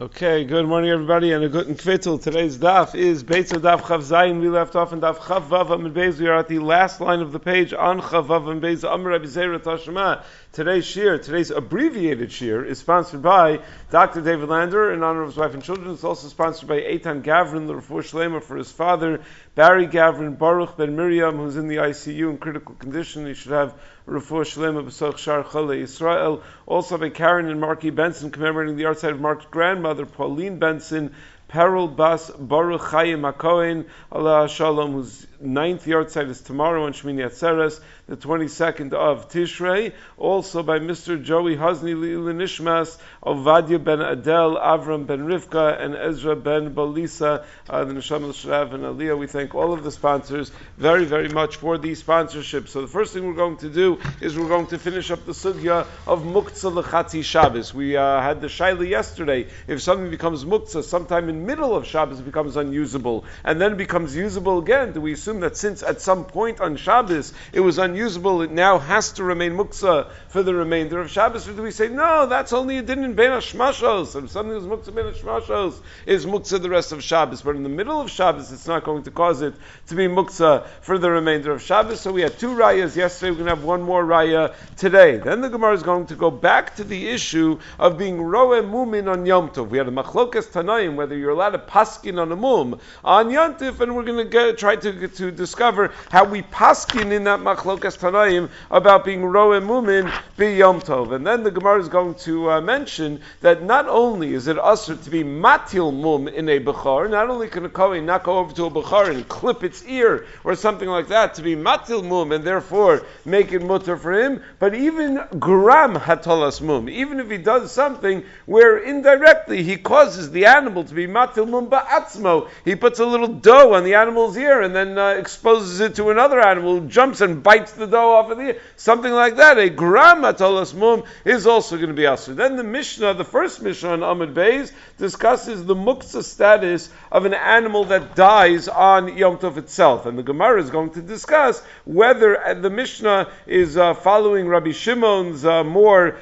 Okay, good morning everybody and a good kvittel. Today's daf is Beitza Daf Chav Zayin. We left off in Daf Chav Vav Amud Beis. We are at the last line of the page on Chav Vav Amud Beis. Amar Rabbi Zera Tashma. Today's abbreviated shir is sponsored by Dr. David Lander in honor of his wife and children. It's also sponsored by Eitan Gavrin, the Refuah Shlema for his father, Barry Gavrin Baruch Ben Miriam, who's in the ICU in critical condition. He should have Refuah Shlema B'soch Shar Chale Yisrael. Also by Karen and Marky Benson commemorating the outside of Mark's grandmother, Pauline Benson, Peril Bas Baruch Chaim HaKohen, Allah Shalom, whose 9th yahrzeit is tomorrow on Shmini Atzeres, the 22nd of Tishrei. Also by Mr. Joey Hazni Leila Nishmas, Ovadia ben Adel, Avram ben Rivka, and Ezra ben Balisa, the Neshama Shrav and Aliyah. We thank all of the sponsors very, very much for the sponsorship. So the first thing we're going to do is we're going to finish up the sugya of Muktzah L'Chatzi Shabbos. We had the shaila yesterday. If something becomes Muktzah sometime in middle of Shabbos, it becomes unusable. And then it becomes usable again. Do we assume that since at some point on Shabbos it was unusable, it now has to remain Muktzah for the remainder of Shabbos? Or do we say, no, that's only a din in Ben HaShmashos. If something is Muktzah Ben HaShmashos, is Muktzah the rest of Shabbos. But in the middle of Shabbos, it's not going to cause it to be Muktzah for the remainder of Shabbos. So we had 2 rayas yesterday. We're going to have 1 more raya today. Then the Gemara is going to go back to the issue of being Roeh Mumin on Yom Tov. We had a Machlokas Tanaim, whether you're allowed to paskin on a mum on Yantif, and we're going to try to discover how we paskin in that Machlokas Tanaim about being Roeh Mumin be Yom Tov. And then the Gemara is going to mention that not only is it usher to be matil mum in a bechar, not only can a kohen not go over to a bechar and clip its ear or something like that to be matil mum and therefore make it mutter for him, but even gram hatalas mum, even if he does something where indirectly he causes the animal to be matil mum ba'atzmo, he puts a little dough on the animal's ear and then exposes it to another animal who jumps and bites the dough off of the ear, something like that. A gram hatalas mum is also going to be usher. Then the Mishnah, the first Mishnah on Amud Beis, discusses the muktzah status of an animal that dies on Yom Tov itself. And the Gemara is going to discuss whether the Mishnah is following Rabbi Shimon's more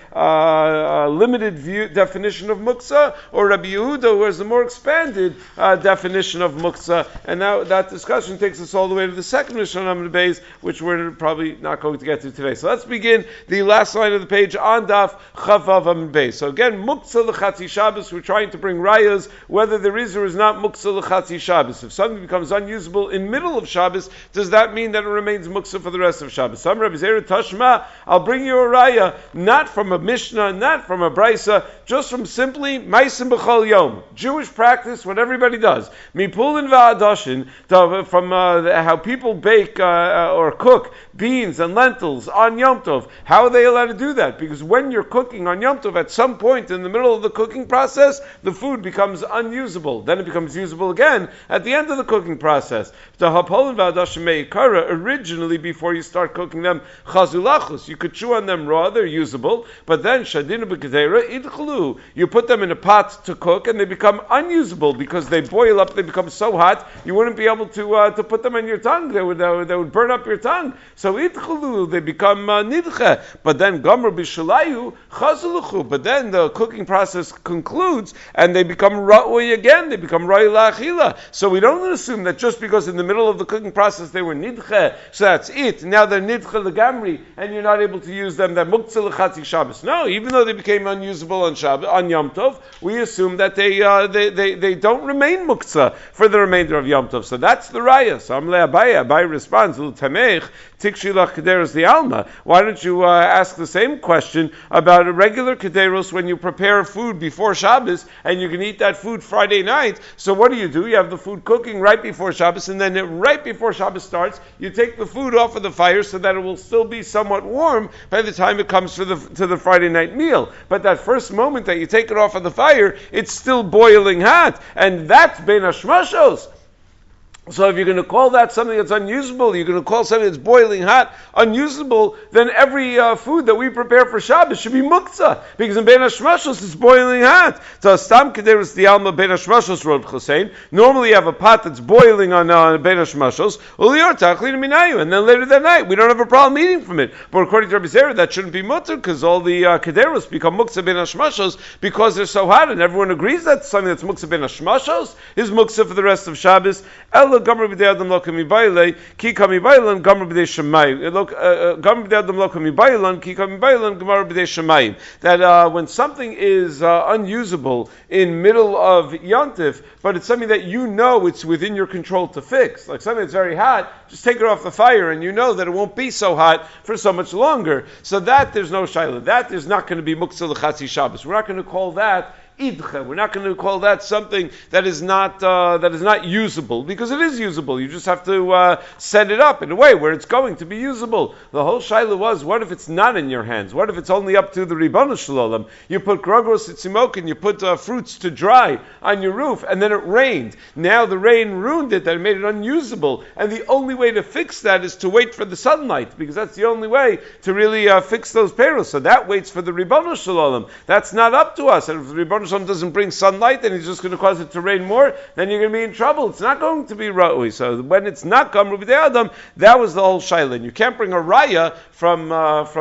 limited definition of muktzah, or Rabbi Yehuda, who has the more expanded definition of muktzah. And now that discussion takes us all the way to the second Mishnah on Amud Beis, which we're probably not going to get to today. So let's begin the last line of the page on Daf Chav Vav Amud Beis. So again, Muktzah L'Chatzi Shabbos, we're trying to bring rayas whether there is or is not Muktzah L'Chatzi Shabbos. If something becomes unusable in middle of Shabbos, does that mean that it remains Muktzah for the rest of Shabbos? Some Rabbi Zera Tashma, I'll bring you a raya, not from a Mishnah, not from a Brisa, just from simply Maisim B'chol Yom, Jewish practice, what everybody does. Mipulin Va'adoshin, from how people bake or cook beans and lentils on Yom Tov. How are they allowed to do that? Because when you're cooking on Yom Tov, at some point in the middle of the cooking process, the food becomes unusable. Then it becomes usable again at the end of the cooking process. Originally, before you start cooking them, chazulachus, you could chew on them raw, they're usable, but then shadinu b'kedera idchlu, you put them in a pot to cook and they become unusable because they boil up, they become so hot, you wouldn't be able to put them on your tongue, they would burn up your tongue. So idchlu, they become nidche. But then gomer b'shalayu chazuluchu, but then the cooking process concludes and they become ra'ui again, they become ra'ui la'achila. So we don't assume that just because in the middle of the cooking process they were nidche, so that's it. Now they're nidche legamri, and you're not able to use them. That muktzah l'chatzi Shabbos. No, even though they became unusable on Shabbos, on Yom Tov, we assume that they don't remain muktzah for the remainder of Yom Tov. So that's the raya. So Amle Abaye responds, L'tamech tikshi lach kederos the alma. Why don't you ask the same question about a regular kederos when you prepare food before Shabbos and you can eat that food Friday night? So what do? You have the food cooking right before Shabbos, and then right before Shabbos starts, you take the food off of the fire so that it will still be somewhat warm by the time it comes to the Friday night meal. But that first moment that you take it off of the fire, it's still boiling hot, and that's ben hashmashos. So if you're going to call that something that's unusable, you're going to call something that's boiling hot unusable, then every food that we prepare for Shabbos should be muktzah, because in Bein HaShmashos it's boiling hot. So Stam Kederus the Alma Bein HaShmashos wrote Hussein. Normally you have a pot that's boiling on Bein HaShmashos, and then later that night we don't have a problem eating from it. But according to Rabbi Zera, that shouldn't be mutter, because all the Kederus become muktzah Bein HaShmashos because they're so hot, and everyone agrees that something that's muktzah Bein HaShmashos is muktzah for the rest of Shabbos. Gomer b'dei adam lo kami bailan, ki kami bailan, gomer b'dei shemayim. Gomer b'dei adam lo kami bailan, ki kami bailan, gomer b'dei shemayim. That when something is unusable in middle of Yontif, but it's something that you know it's within your control to fix, like something that's very hot, just take it off the fire, and you know that it won't be so hot for so much longer. So that there's no shayla. That is not going to be muktzah l'chatzi Shabbos. We're not going to call that idcha. We're not going to call that something that is not usable, because it is usable. You just have to set it up in a way where it's going to be usable. The whole shaila was, what if it's not in your hands? What if it's only up to the Ribbonu Shel Olam? You put grogros etzimok and you put fruits to dry on your roof, and then it rained. Now the rain ruined it, that it made it unusable, and the only way to fix that is to wait for the sunlight, because that's the only way to really fix those peros. So that waits for the Ribbonu Shel Olam. That's not up to us. And if the Ribbonu Shel Olam doesn't bring sunlight, then he's just going to cause it to rain more, then you're going to be in trouble. It's not going to be ra'ui. So when it's not Gomer b'dei adam, that was the whole shaila. And you can't bring a raya from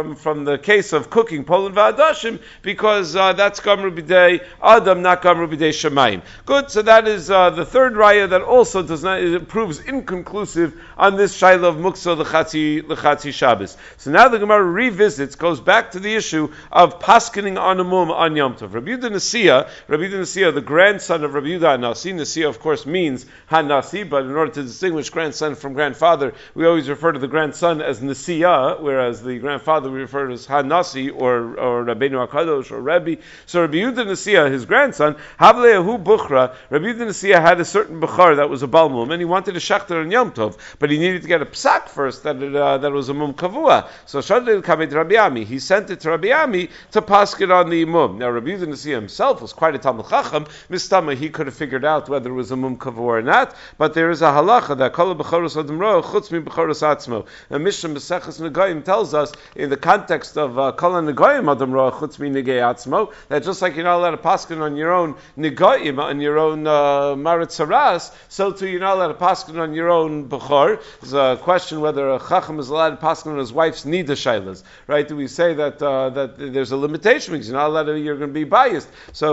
the case of cooking Poland v'adashim, because that's Gomer b'dei adam, not Gomer b'dei shemayim. Good. So that is the third raya that also does not, it proves inconclusive on this shaila of muktzah l'chatzi Shabbos. So now the Gemara revisits, goes back to the issue of paskening on a mum on Yom Tov. Rabbi Yehuda Nasiya, the grandson of Rabbi Yehuda Nasi. Nasiya, of course, means Hanasi, but in order to distinguish grandson from grandfather, we always refer to the grandson as Nasiya, whereas the grandfather we refer to as Hanasi or Rabbeinu HaKadosh or Rebbe. So Rabbi Yehuda Nasiya, his grandson, Havleyahu Bukhra, Rabbi Yehuda Nasiya had a certain Bukhar that was a Balmum, and he wanted a Shachter on Yom Tov, but he needed to get a Psak first that it was a Mum Kavua. So Shadil Kamed Rabbi Ami, he sent it to Rabbi Ami to pass it on the Mum. Now Rabbi Yehuda Nasiya himself was quite a Talmud Chacham. Mistama, he could have figured out whether it was a mum kavur or not, but there is a halacha that kol b'choros adam roh chutz mi b'choros atzmo. And Mishnah Maseches Negayim tells us in the context of kol negayim adam roh chutz mi negay atzmo, that just like you're not allowed to paskin on your own negayim, on your own maritz haras, so too you're not allowed to paskin on your own b'chor. There's a question whether a chacham is allowed to paskin on his wife's nida shaylas. Right? Do we say that there's a limitation because you're not allowed to, you're going to be biased? So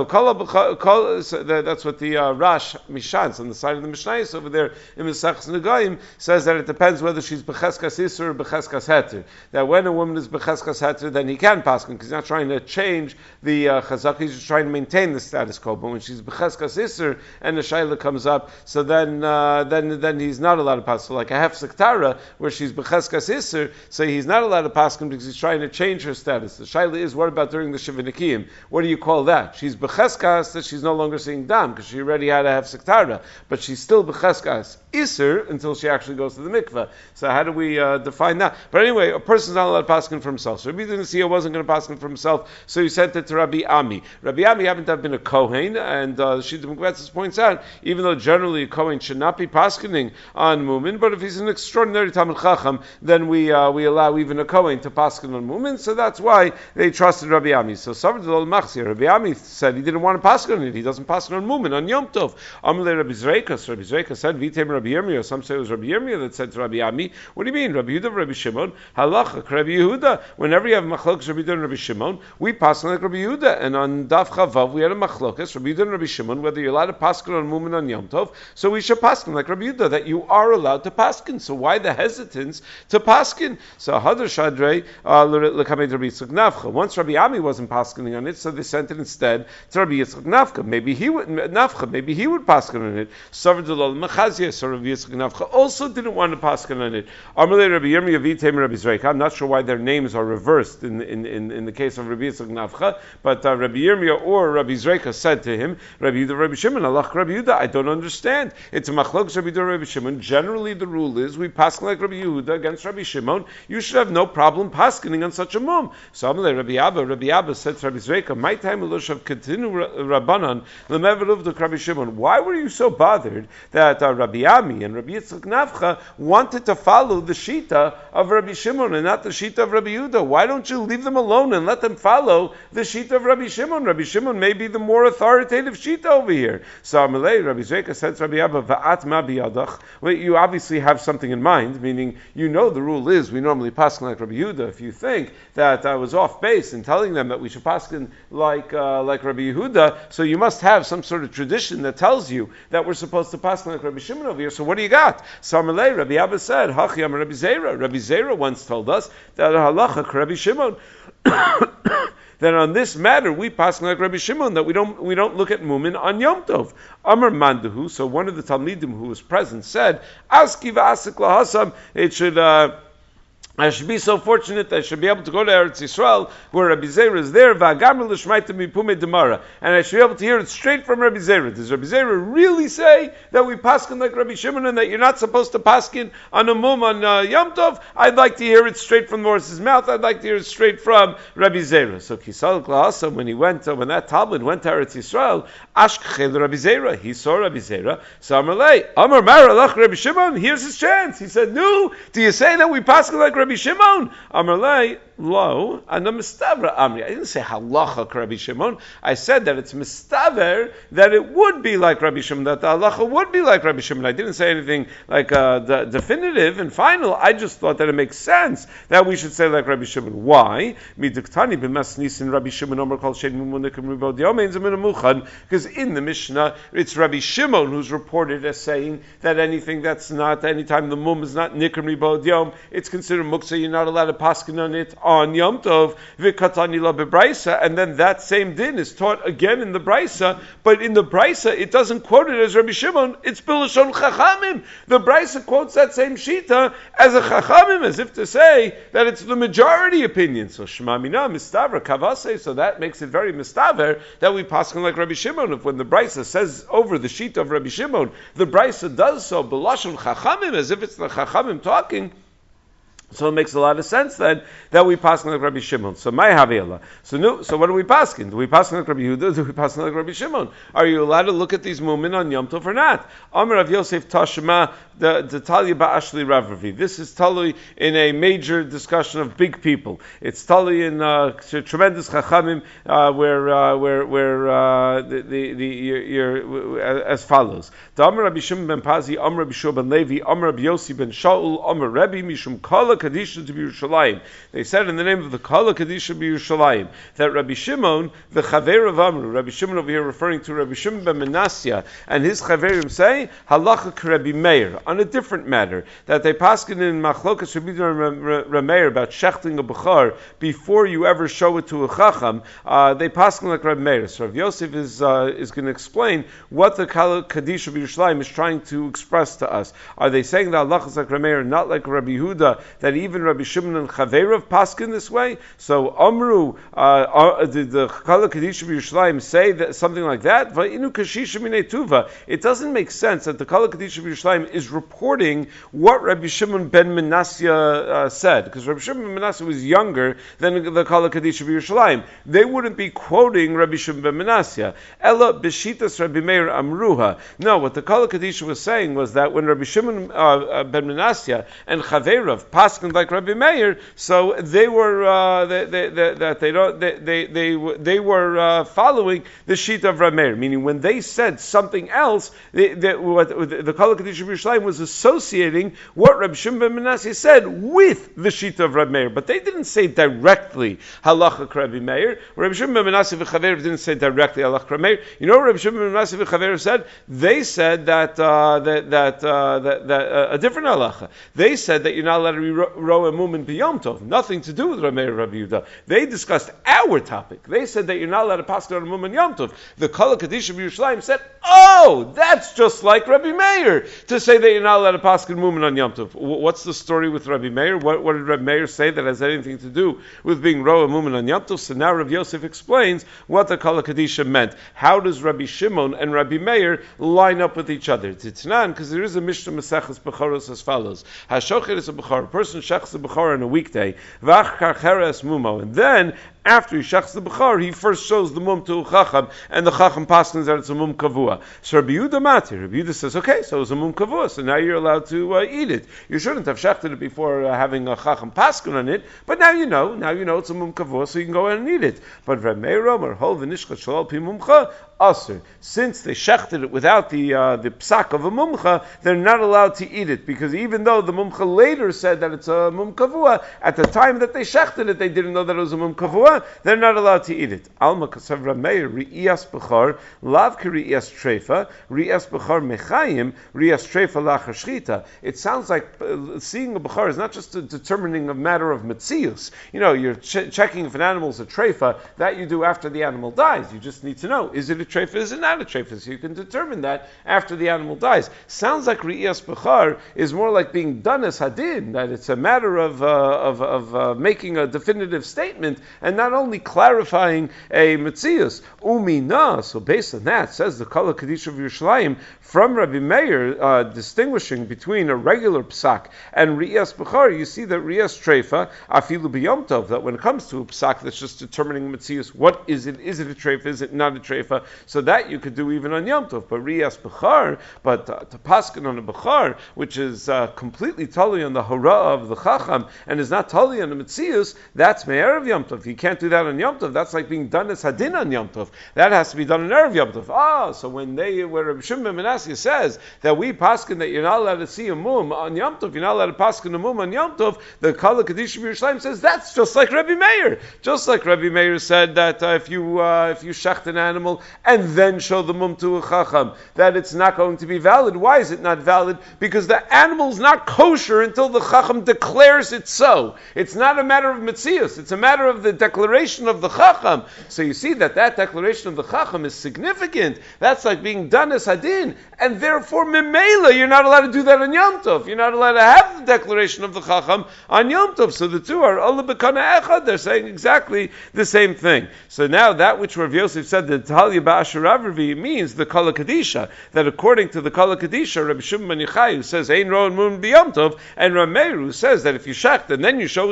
that's what the Rash Mishans on the side of the Mishnayos over there in Mesachs Negayim says, that it depends whether she's Becheskas Isser or Becheskas Heter. That when a woman is Becheskas Heter, then he can paskin, because he's not trying to change the Chazak, he's just trying to maintain the status quo. But when she's Becheskas Isser and the Shaila comes up, so then he's not allowed to paskin. So like a Hefsek Tara, where she's Becheskas Isser, so he's not allowed to paskin because he's trying to change her status. The Shaila is, what about during the Shivinikim? What do you call that? She's Becheskas, that she's no longer seeing dam, because she already had a Hefsek Tara, but she's still Becheskas Isser until she actually goes to the mikveh. So how do we define that? But anyway, a person's not allowed to paskin for himself. So Rabbi Nasiya wasn't going to paskin for himself, so he sent it to Rabbi Ami. Rabbi Ami happened to have been a Kohen, and Shita Mekvetzes points out, even though generally a Kohen should not be paskining on Mumin, but if he's an extraordinary Talmud Chacham, then we allow even a Kohen to paskin on Mumin, so that's why they trusted Rabbi Ami. So Rabbi Ami said he didn't want to paskin on it. He doesn't paskin on Mumin, on Yom Tov. Amalei Rabbi Zreika. So Rabbi Zreika said, Vitem Rabbi Yirmiyah. Some say it was Rabbi Yirmiyah that said to Rabbi Ami, what do you mean? Rabbi Yehuda, Rabbi Shimon, halacha, Rabbi Yehuda. Whenever you have machlokas Rabbi Yehuda and Rabbi Shimon, we paskin like Rabbi Yehuda. And on Daf Chavav, we had a machlokas, Rabbi Yehuda and Rabbi Shimon, whether you're allowed to paskin on Mumin on Yom Tov. So we should paskin like Rabbi Yehuda, that you are allowed to paskin. So why the hesitance to paskin? So Hadar Shadrei, Lekamed Rabbi Yitzchak Nafcha. Once Rabbi Ami wasn't paskining on it, so they sent it instead to Rabbi Yitzchak Nafcha. Maybe he would paskin on it. So Rabbi Yitzchak Nafcha also didn't want to paskin on it. Amalei Rabbi Yirmiyah Vitem Rabbi Zreika. I'm not sure why their names are reversed in the case of Rabbi Yitzchak Nafcha, but Rabbi Yirmiyah or Rabbi Zreika said to him, Rabbi Yehuda, Rabbi Shimon, Alach Rabbi Yehuda, I don't understand. It's a machlokes Rabbi Yehuda, Rabbi Shimon. Generally, the rule is we paskin like Rabbi Yehuda against Rabbi Shimon. You should have no problem paskining on such a mum. So Amalei Rabbi Abba said to Rabbi Zreika, my time of Rabbanan lemeveruvduk Rabbi Shimon. Why were you so bothered that Rabbi Ami and Rabbi Yitzchak Nafcha wanted to follow the Shita of Rabbi Shimon and not the Shita of Rabbi Yehuda? Why don't you leave them alone and let them follow the Shita of Rabbi Shimon? Rabbi Shimon may be the more authoritative Shita over here. So Amalei, Rabbi Zeka said to Rabbi Abba, Va'at ma biyadach. Well, you obviously have something in mind, meaning you know the rule is we normally paskin like Rabbi Yehuda. If you think that I was off base in telling them that we should paskin like Rabbi Yehuda, so you must have some sort of tradition that tells you that we're supposed to paskin like Rabbi Shimon over here. So what do you got? So Amalei, Rabbi Abba said, Hachiyam Rabbi Zera. Rabbi Zera once told us that halacha Rabbi Shimon. Then on this matter we pass like Rabbi Shimon that we don't look at Mumin on Yom Tov. Amar Mandahu. So one of the Talmidim who was present said, "Aski v'asik lahasam." It should. I should be so fortunate that I should be able to go to Eretz Yisrael where Rabbi Zera is there, and I should be able to hear it straight from Rabbi Zera. Does Rabbi Zera really say that we paskin like Rabbi Shimon and that you're not supposed to paskin on a mum on Yom Tov? I'd like to hear it straight from the horse's mouth. I'd like to hear it straight from Rabbi Zera. So Kisal Klahasa, when that Talmud went to Eretz Yisrael, Ashkechel Rabbi Zera, he saw Rabbi Zera. So Amalei, Amar Maralach Rabbi Shimon, here's his chance. He said, "No, do you say that we paskin like Rabbi Shimon?" Amalei, lo, and a mistavra amri. I didn't say halacha Rabbi Shimon. I said that it's mistaver that it would be like Rabbi Shimon, that the halacha would be like Rabbi Shimon. I didn't say anything like the definitive and final. I just thought that it makes sense that we should say like Rabbi Shimon. Why? Because in the Mishnah it's Rabbi Shimon who's reported as saying that anything that's not, anytime the mum is not nikrim ribod yom, it's considered muksa. You're not allowed to paskin on it on Yom Tov, v'katani la bebraisa, and then that same din is taught again in the Braisa, but in the Braisa it doesn't quote it as Rabbi Shimon, it's Bilashon Chachamim. The Braisa quotes that same Shita as a Chachamim, as if to say that it's the majority opinion. So Shema Mina, Mistavra, Kavase, so that makes it very Mistaver that we paskin like Rabbi Shimon. If when the Braisa says over the Shita of Rabbi Shimon, the Braisa does so Bilashon Chachamim, as if it's the Chachamim talking, so it makes a lot of sense then that we paskin like Rabbi Shimon. So my haviyallah. So what do we paskin? Do we paskin like Rabbi Yehuda? Do we paskin like Rabbi Shimon? Are you allowed to look at these mumin on Yom Tov or not? Amar Rav Yosef Tashma the Talia Ba'ashli Rav Ravi. This is tali in a major discussion of big people. It's tali in tremendous chachamim where as follows. The Amar Rabbi Shimon ben Pazi, Amar Rabbi Shua ben Levi, Amar Rabbi Yossi ben Shaul, Amar Rebbe Mishum Kala Kadisha to Yerushalayim. They said in the name of the Kala Kadisha Yerushalayim that Rabbi Shimon, the Chaver of Amru, Rabbi Shimon over here referring to Rabbi Shimon ben Menasya, and his Chaverim say Halacha Rabbi Meir on a different matter, that they paskin in Machlokas Rabbi Rameir about shechting a bechar before you ever show it to a chacham. They paskin like Rabbi Meir. So Rav Yosef is going to explain what the Kala Kadisha Yerushalayim is trying to express to us. Are they saying that Allah is like Rabbi Meir, not like Rabbi Yehuda, that even Rabbi Shimon and Chaveirav paskin this way? So Amru, the Kala Kadisha Yerushalayim say that something like that. It doesn't make sense that the Kala Kadisha Yerushalayim is reporting what Rabbi Shimon ben Menasya said, because Rabbi Shimon ben Menasya was younger than the Kala Kadisha Yerushalayim. They wouldn't be quoting Rabbi Shimon ben Menasya. Ella b'shitas Rabbi Meir amruha. No, what the Kala Kadisha was saying was that when Rabbi Shimon ben Menasya and Chaveirav paskin like Rabbi Meir, so they were they were following the sheet of Rabbi Meir. Meaning, when they said something else, what the Kala Kadisha Yerushalayim was associating what Rabbi Shimon ben Menasya said with the sheet of Rabbi Meir, but they didn't say directly halacha Rabbi Meir. Rabbi Shimon ben Menasya v'Chaveirav didn't say directly halacha Rabbi Meir. You know what Rabbi Shimon ben Menasya v'Chaveirav said? They said that a different halacha. They said that you're not allowed to row a mumin b'yom tov. Nothing to do with Rabbi Meir and Rabbi Yehuda. They discussed our topic. They said that you're not allowed to pass on a mumin yom tov. The Kala Kadisha Yerushalayim said, "Oh, that's just like Rabbi Meir to say that you're not allowed to pass on mumin on yom tov." What's the story with Rabbi Meir? What did Rabbi Meir say that has anything to do with being row a mumin on yom tov? So now Rabbi Yosef explains what the Kala Kadisha meant. How does Rabbi Shimon and Rabbi Meir line up with each other? Titnan, because there is a Mishnah Maseches Bechoros as follows: Hashochet is a bechor. A person shechs a bechor on a weekday, v'ach karcheres mumo, and then after he shechs the Bechar, he first shows the mum to a Chacham, and the Chacham paskins that it's a mum kavua. So Rabbi Yehuda Matir, Rabbi Yehuda says, okay, so it's a mum kavua, so now you're allowed to eat it. You shouldn't have shechted it before having a Chacham paskin on it, but now you know it's a mum kavua, so you can go ahead and eat it. But Rabbi Meir Omer, hol v'nishchat shalal pi mumcha, Asr. Since they shechted it without the psak of a mumcha, they're not allowed to eat it, because even though the mumcha later said that it's a mum kavua, at the time that they shechted it, they didn't know that it was a mum kavua, they're not allowed to eat it. Alma kasav Rameir, ri'iyas bechar, lav ki ri'iyas treifa, ri'iyas bechar mechayim, ri'iyas treifa lachar shchita. It sounds like seeing a bechar is not just determining a matter of metzius. You're checking if an animal is a treifa, that you do after the animal dies. You just need to know, is it a treifa, is it not a treifa? So you can determine that after the animal dies. Sounds like ri'iyas bechar is more like being done as hadin, that it's a matter of making a definitive statement and not only clarifying a metzius. Umina, so based on that, says the Kala Kaddish of Yerushalayim, from Rabbi Meir, distinguishing between a regular psak and ri'iyas bechar, you see that ri'iyas treifa, afilu b'yom tov, that when it comes to a psak that's just determining metzius, what is it? Is it a treifa? Is it not a treifa? So that you could do even on Yom Tov. But ri'iyas bechar, to paskin on a bechar, which is completely totally on the hara of the chacham and is not totally on the metzius, that's me'er of Yom Tov. You can't do that on Yom Tov. That's like being done as hadin on Yom Tov. That has to be done on erev Yom Tov. So where Rabbi Shimon ben Manasseh says that we paskin that you're not allowed to see a mum on Yom Tov, you're not allowed to paskin a mum on Yom Tov, the Kala Kaddish of Yerushalayim says that's just like Rabbi Meir. Just like Rabbi Meir said that if you shecht an animal and then show the mum to a chacham, that it's not going to be valid. Why is it not valid? Because the animal's not kosher until the chacham declares it so. It's not a matter of metzius, it's a matter of the declaration of the chacham. So you see that declaration of the chacham is significant. That's like being done as hadin, and therefore memela, you're not allowed to do that on Yom Tov. You're not allowed to have the declaration of the chacham on Yom Tov. So the two are Allah b'kana echad. They're saying exactly the same thing. So now that which Rav Yosef said, the Talia ba'asher Rav Revi, means the Kala Kadisha, that according to the Kala Kadisha, Rabbi Shimon ben Yochai, who says Ein Ro'en Mum b'Yom Tov, and Rav Meir, who says that if you shecht and then you show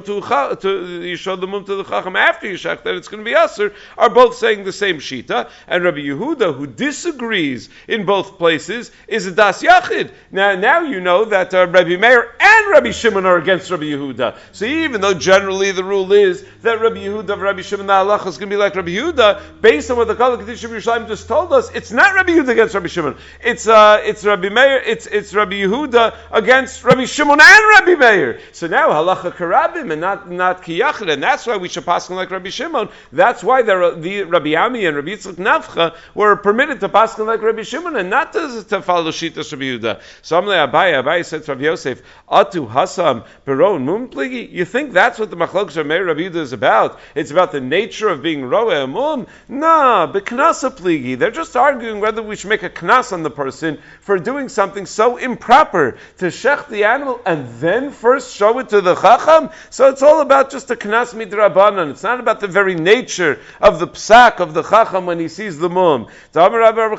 you show the mum to the chacham after you shecht, that it's going to be aser, are both saying the same shita. And Rabbi Yehuda, who disagrees in both places, is a das yachid. Now you know that Rabbi Meir and Rabbi Shimon are against Rabbi Yehuda. So even though generally the rule is that Rabbi Yehuda of Rabbi Shimon the halacha is going to be like Rabbi Yehuda, based on what the Kala Kaddish of Yerushalayim just told us, it's not Rabbi Yehuda against Rabbi Shimon. It's Rabbi Meir. It's Rabbi Yehuda against Rabbi Shimon and Rabbi Meir. So now halacha karabim and not kiyachid, and that's why we should pass like Rabbi Shimon. That's why the Rabbi Ami and Rabbi Yitzchak Nafcha were permitted to pass like Rabbi Shimon and not to follow Shitas Rabbi Yehuda. So Abaye said to Rabbi Yosef, Atu Hasam Peron Mum Pligi. You think that's what the Machlokes of Meir Rabbi Yehuda is about? It's about the nature of being Roeh Mum? Nah, Beknasa Pligi. They're just arguing whether we should make a knas on the person for doing something so improper, to shech the animal and then first show it to the chacham. So it's all about just a knas midrabanan. It's not about the very nature of the psak of the chacham when he sees the mum. Rabbi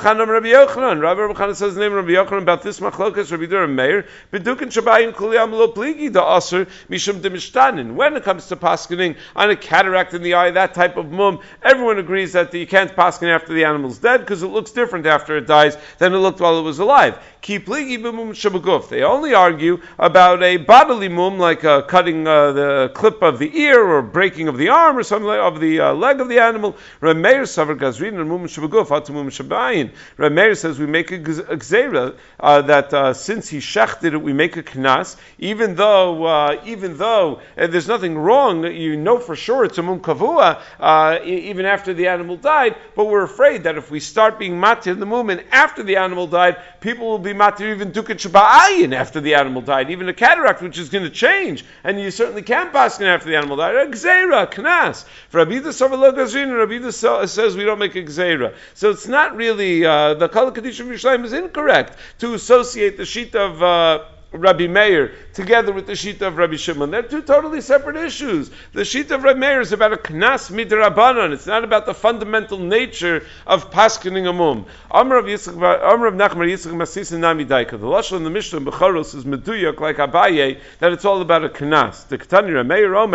Yochanan says the name of Rabbi Yochanan about this machlokas Rabbi Yehuda and Meir. Bedukin shabayin kuliyam lo pligi da aser mishum demishtanin. When it comes to paskening on a cataract in the eye, that type of mum, everyone agrees that you can't pasken after the animal's dead because it looks different after it dies than it looked while it was alive. Ki pligi b'mum shabaguf. They only argue about a bodily mum, like cutting the clip of the ear or breaking of the arm or something of the leg of the animal. Rameir savar gazrin and mum shabaguf atu mum shabayin. Rameir says we make a gzeira that since he shechted it, we make a knas, even though there's nothing wrong. You know for sure it's a mum kavua even after the animal died. But we're afraid that if we start being matir the mum and after the animal died, people will be matir even dukat shaba'ayin after the animal died, even a cataract, which is going to change, and you certainly can't paskin after the animal died. A gzeira, knas. For Rabbi Yehuda Savar Gazrin, and Rabbi Yehuda says we don't make a gzeira. So it's not really the Kala Kaddish of Yerushalayim is incorrect to associate the sheet of Rabbi Meir together with the shita of Rabbi Shimon. They're two totally separate issues. The shita of Rabbi Meir is about a knas midrabanan. It's not about the fundamental nature of paskening a mum. Amr of Nachman Yitzchak Masisa Nami Daika. The lashon in the Mishnah in Becharos is meduyak like Abaye that it's all about a knas. The Ketani Rabbi Meir Omer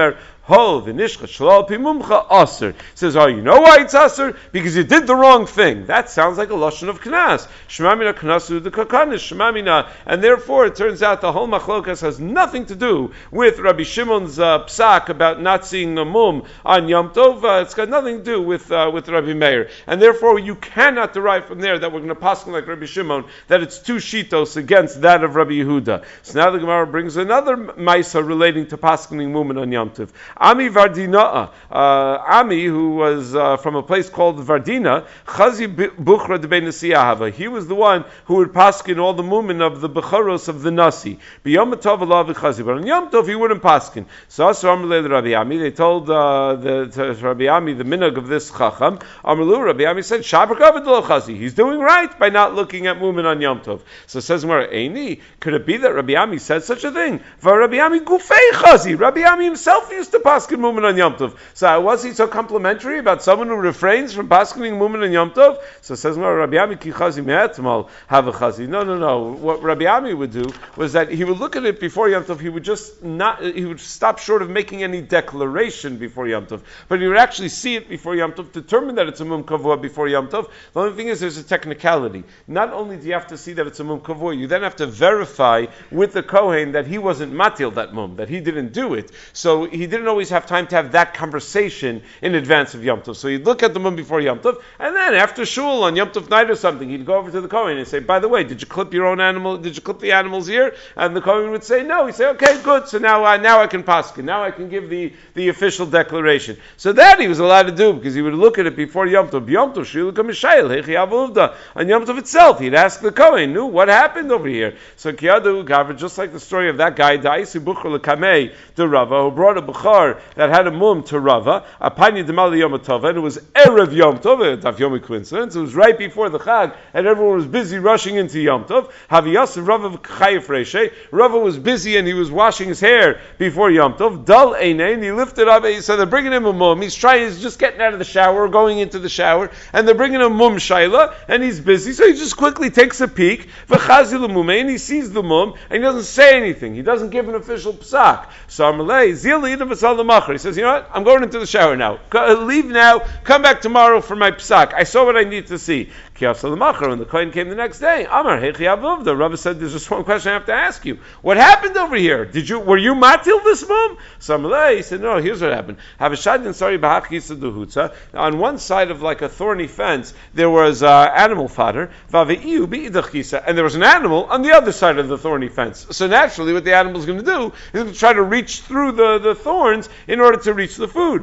Ho v'nishcha shalal pimumcha aser. Says, oh, you know why it's aser? Because you did the wrong thing. That sounds like a lashon of knas. Shemamina knasu the kakanis shemamina, and therefore it turns out the whole machlokas has nothing to do with Rabbi Shimon's psak about not seeing a mum on Yom Tov. It's got nothing to do with Rabbi Meir, and therefore you cannot derive from there that we're going to paskin like Rabbi Shimon that it's two shitos against that of Rabbi Yehuda. So now the Gemara brings another maisa relating to paskening mum on Yom Tov. Ami Vardina, Ami, who was from a place called Vardina, Chazi Buchra de Ben Nasiahava. He was the one who would paskin all the mumin of the Becharos of the Nasi. B'Yom Tov alav Chazi, but on Yom Tov he wouldn't paskin. So Asar Amrle Rabbi Ami, they told Rabbi Ami the minhag of this Chacham. Amrlu Rabbi Ami said, Shabrak Avadol Chazi. He's doing right by not looking at mumin on Yom Tov. So it says more, Eini, could it be that Rabbi Ami said such a thing? For Rabbi Ami Gufei Chazi. Rabbi Ami himself used to paskin mumin on Yom Tov. So was he so complimentary about someone who refrains from paskening mumin on Yom Tov? So it says more, Rabbi Ami ki Chazi me'etmal have a Chazi. No. What Rabbi Ami would do was that he would look at it before Yom Tov. He would stop short of making any declaration before Yom Tov, but he would actually see it before Yom Tov, determine that it's a mum kavua before Yom Tov. The only thing is there's a technicality. Not only do you have to see that it's a mum kavua, you then have to verify with the Kohen that he wasn't matil that mum, that he didn't do it. So he didn't always have time to have that conversation in advance of Yom Tov. So he'd look at the mum before Yom Tov, and then after shul on Yom Tov night or something, he'd go over to the Kohen and say, by the way, did you clip your own animal? Did you clip the animal's ear? And the Kohen would say, no. He'd say, okay, good. So now I can paskin. Now I can give the official declaration. So that he was allowed to do because he would look at it before Yom Tov. Yom Tov, Shilukah Mishayel, Hechi Avuvda. On Yom Tov itself, he'd ask the Kohen, no, what happened over here? So Kiyadu Gavra, just like the story of that guy, Da'isi Bukhar Lekamei to Rava, who brought a Bukhar that had a mum to Rava, Apani Demali Yom Tov, and it was Erev Yom Tov, a Daf Yomi coincidence, it was right before the Chag, and everyone was busy rushing into Yom Tov. Haviyas Rava Chayef Reshe, Rava was busy and he was washing his hair before Yom Tov. Dal Einein, he lifted up, so they're bringing him a mum, he's just getting out of the shower, going into the shower, and they're bringing him mum shayla, and he's busy, so he just quickly takes a peek, v'chazi l'mumei, and he sees the mum, and he doesn't say anything, he doesn't give an official psak. So Amalei, zil yidam v'sal l'machar, he says, you know what, I'm going into the shower now, leave now, come back tomorrow for my psak, I saw what I need to see. Kiyasa l'machar, when the Kohen came the next day, Amar, hechi avuvda, Rabbi said, there's just one question I have to ask you, what happened over here? Were you matil this mum? So Amalei, he said, no, here's what happened. On one side of like a thorny fence, there was animal fodder, and there was an animal on the other side of the thorny fence. So naturally, what the animal is going to do is going to try to reach through the thorns in order to reach the food.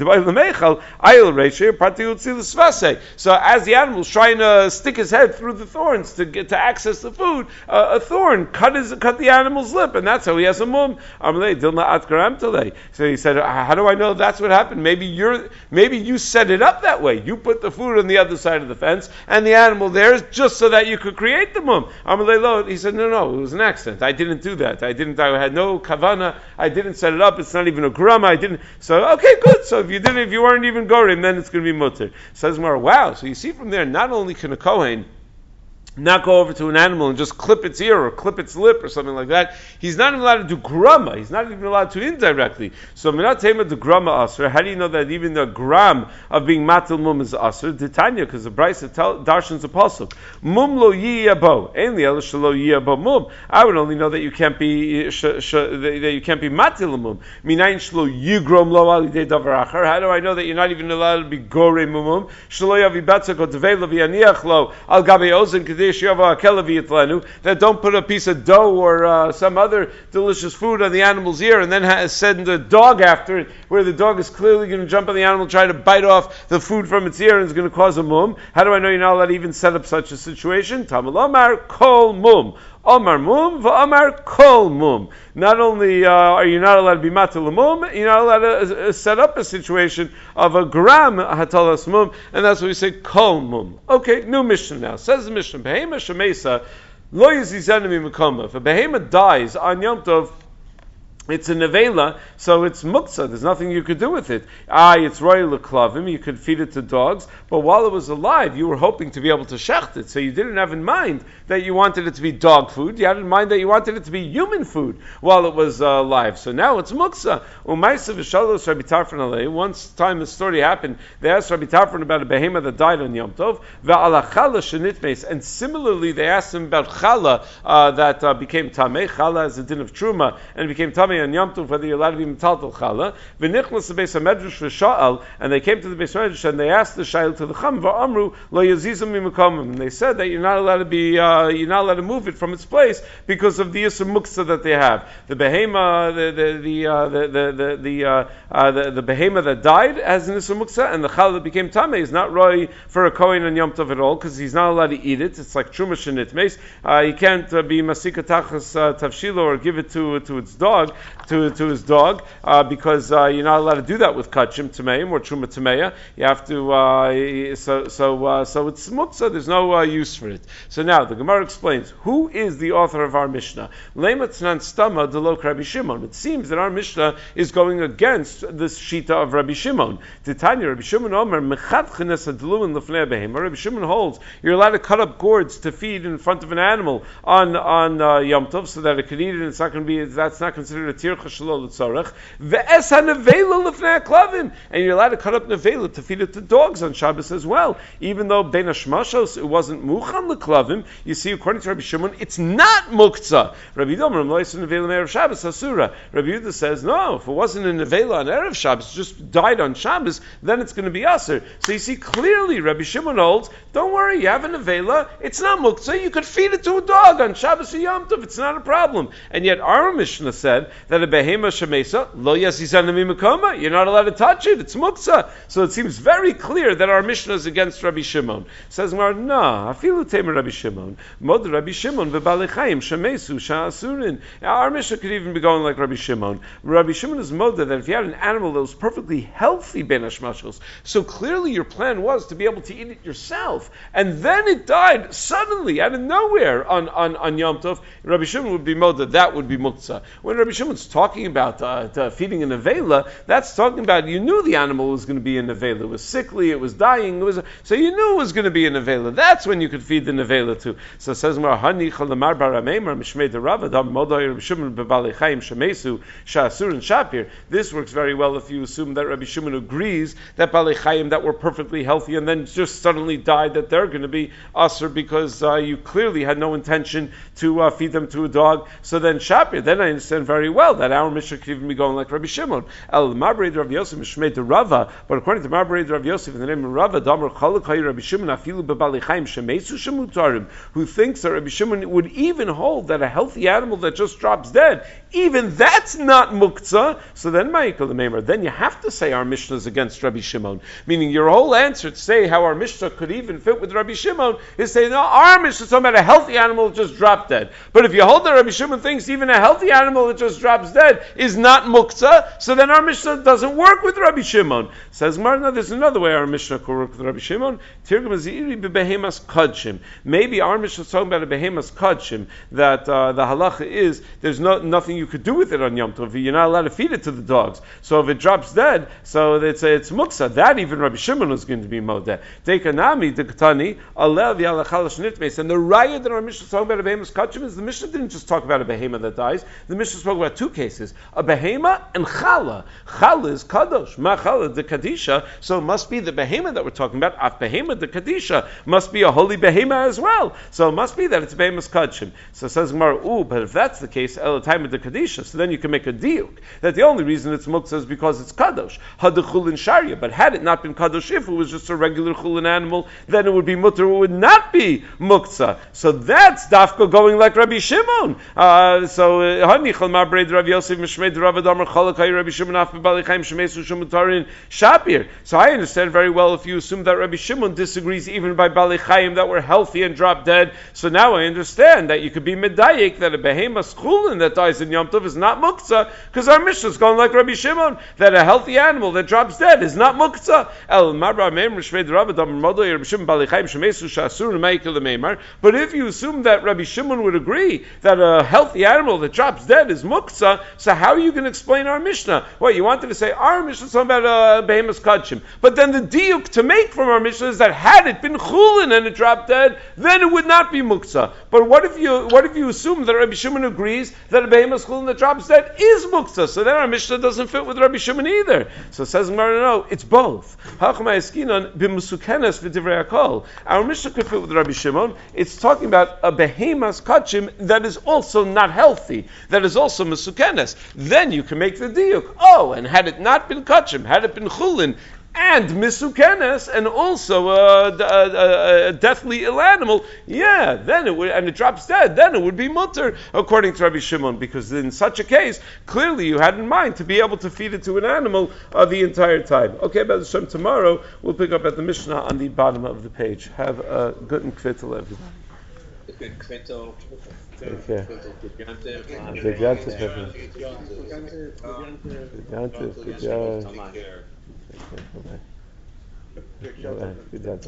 So as the animal is trying to stick his head through the thorns to access the food, a thorn cut the animal's lip, and that's how he has a mum. So he said, how do I know that's what happened? Maybe you set it up that way. You put the food on the other side of the fence and the animal there just so that you could create the mum. He said, no, it was an accident. I didn't do that. I had no kavana. I didn't set it up. It's not even a grama. So, okay, good. So if you weren't even gorim, then it's going to be mutter. Says more, wow. So you see from there, not only can a Kohen not go over to an animal and just clip its ear or clip its lip or something like that. He's not even allowed to do grama. He's not even allowed to indirectly. So minat tema the grama asr. How do you know that even the gram of being matil mum is asr? Titania, because the Brisa darshans a pasuk. Mum lo yiyabo. Ain't the el shelo yiyabo mum. I would only know that you can't be that you can't be matil mum. Minayin shelo yigrom lo alidei davar achar. How do I know that you're not even allowed to be gore mum? Shelo yavi batzak or tevei lo v'yaniach lo al gabe ozen that don't put a piece of dough or some other delicious food on the animal's ear and then send a dog after it, where the dog is clearly going to jump on the animal, try to bite off the food from its ear, and it's going to cause a mum. How do I know you're not allowed to even set up such a situation? Tamal Omar kol mum. Omar mum, v'Omar kol mum. Not only are you not allowed to be matil mum, you're not allowed to set up a situation of a gram hatalas mum, and that's what we say kol mum. Okay, new Mishnah now. Says the Mishnah, behema shemesa lo yizizenu mimekoma. If a behema dies on Yom Tov, It's a nevela, so it's muktzah. There's nothing you could do with it. It's royal klavim. You could feed it to dogs, but while it was alive, you were hoping to be able to shecht it. So you didn't have in mind that you wanted it to be dog food. You had in mind that you wanted it to be human food while it was alive. So now it's muktzah. Once time the story happened, they asked Rabbi Tarfon about a behemoth that died on Yom Tov. And similarly, they asked him about chala that became tameh. Chala is a din of truma and became tameh on Yom Tov, whether you're allowed to be metaltal chala. V'nichlas the Beis HaMedrash v'sha'al, and they came to the Beis HaMedrash and they asked the shayil to the chum v'amru lo yazizum mimakomim. And they said that you're not allowed to move it from its place because of the yisur muktzah that they have. The behema, the behema that died has an yisur muktzah, and the chala that became tameh is not roy for a kohen on Yom Tov at all because he's not allowed to eat it. It's like truma shenitmes. He can't be masika tachas tavshilo or give it to its dog. To his dog, because you're not allowed to do that with kachim tameim or truma tameya. You have to, so it's muktzah. There's no use for it. So now the Gemara explains who is the author of our Mishnah. Lema tznan stama delok Rabbi Shimon. It seems that our Mishnah is going against this shita of Rabbi Shimon. Titania Rabbi Shimon Omer mechat chines adluin lefnei behema. Rabbi Shimon holds you're allowed to cut up gourds to feed in front of an animal on Yom Tov so that it could eat it. And it's not going to be. That's not considered a tircha shalol l'tzarech. Ve'es hanevela lefnei klavim, and you're allowed to cut up nevela to feed it to dogs on Shabbos as well. Even though ben hashmashos it wasn't muchan leklavim, you see according to Rabbi Shimon it's not muktzah. Rabbi Yehuda lois nevela me'erev Shabbos asura. Rabbi Yehuda says no. If it wasn't a nevela on erev Shabbos, it just died on Shabbos, then it's going to be aser. So you see clearly Rabbi Shimon holds. Don't worry, you have a nevela. It's not muktzah. You could feed it to a dog on Shabbos or Yom Tov. It's not a problem. And yet our Mishnah said that a behema shemesa lo yasizan mimakoma. You're not allowed to touch it. It's muktzah. So it seems very clear that our Mishnah is against Rabbi Shimon. Says Mar, no, afilu temer Rabbi Shimon. Mod Rabbi Shimon v'balechayim shemesu sha'asurin. Our Mishnah could even be going like Rabbi Shimon. Rabbi Shimon is moda that if you had an animal that was perfectly healthy ben hashmashos, so clearly your plan was to be able to eat it yourself, and then it died suddenly out of nowhere on Yom Tov, Rabbi Shimon would be moda. That would be muktzah. When Rabbi Shimon's talking about feeding a nevela, that's talking about you knew the animal was going to be a nevela. It was sickly, it was dying, so you knew it was going to be a nevela. That's when you could feed the nevela too. So it says more hani chalamar barameimar mishmei derava dam moday Rabbi Shimon bebalechayim shemesu shasur and shapir. This works very well if you assume that Rabbi Shimon agrees that balechayim that were perfectly healthy and then just suddenly died, that they're going to be asur because you clearly had no intention to feed them to a dog. So then shapir, then I understand very well that our Mishnah could even be going like Rabbi Shimon. El Marbarid Rav Yosef Mishmei de Rava, but according to Marbarid Rav Yosef in the name of Rava, Damar Chalakay Rabbi Shimon Afilu Bebalichaim Shemesu Shemutarim, who thinks that Rabbi Shimon would even hold that a healthy animal that just drops dead, even that's not muktzah. So then Ma'ikal the Meimer, then you have to say our Mishnah is against Rabbi Shimon. Meaning your whole answer to say how our Mishnah could even fit with Rabbi Shimon is say, no, our Mishnah is talking about a healthy animal that just dropped dead. But if you hold that Rabbi Shimon thinks even a healthy animal that just drops dead is not muktzah, so then our Mishnah doesn't work with Rabbi Shimon. Says Marna, there's another way our Mishnah could work with Rabbi Shimon. Maybe our Mishnah is talking about a behemas kadshim, that the halacha is there's nothing you could do with it on Yom Tov. You're not allowed to feed it to the dogs. So if it drops dead, so it's muktzah. That even Rabbi Shimon was going to be modeh. Tekanami dektani alev yalachalash nitmes. And the raya that our Mishnah is talking about a behemas kadshim is the Mishnah didn't just talk about a behema that dies. The Mishnah spoke about two cases: a behema and chala. Chala is kadosh. Ma chala de kadisha. So it must be the behema that we're talking about. Af behema de kadisha must be a holy behema as well. So it must be that it's behemas kadshim. So it says Gemara, but if that's the case, el time of the kadisha. So then you can make a diuk that the only reason it's muktzah is because it's kadosh. Had the chulin sharia, but had it not been kadosh, if it was just a regular chulin animal, then it would be mutter. It would not be muktzah. So that's dafka going like Rabbi Shimon. So hanichal mabreid Rav Yosef mishmei Rav Adamar Chalakay Rabbi Shimon af b'balichaim shemesu shemutarin shapir. So I understand very well if you assume that Rabbi Shimon disagrees even by balichaim that were healthy and dropped dead. So now I understand that you could be medayik that a behemas chulin that dies in Yom Yom Tov is not muktzah, because our Mishnah is going like Rabbi Shimon, that a healthy animal that drops dead is not muktzah. But if you assume that Rabbi Shimon would agree that a healthy animal that drops dead is muktzah, so how are you going to explain our Mishnah? Well, you wanted to say our Mishnah is talking about behemoth kachim, but then the diuk to make from our Mishnah is that had it been chulin and it dropped dead, then it would not be muktzah. But what if you assume that Rabbi Shimon agrees that a behemoth chulin that drops dead is muktzah? So then our Mishnah doesn't fit with Rabbi Shimon either. So says Gemara, no, it's both. Our Mishnah could fit with Rabbi Shimon. It's talking about a behemoth kachim that is also not healthy, that is also mesukenes. Then you can make the diuk. Oh, and had it not been kachim, had it been chulin, and misukenes, and also a deathly ill animal, then it would, and it drops dead, then it would be mutter, according to Rabbi Shimon, because in such a case, clearly you had in mind to be able to feed it to an animal the entire time. Okay, B'ez Hashem, tomorrow we'll pick up at the Mishnah on the bottom of the page. Have a good and kvittel, everybody. Good kvittel. Take care. Good job. Good job.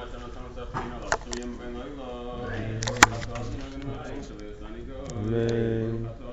Amen.